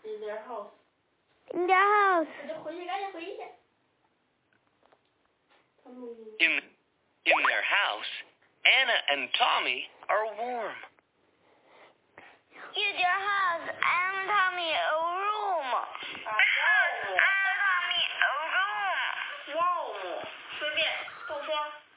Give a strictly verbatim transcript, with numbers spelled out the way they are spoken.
In their house. In their house. 就回去，赶紧回去。他们。 In in their house, Anna and Tommy are warm. In their house, Anna and Tommy a room. Anna and Tommy a room. Warm. 随便，都说。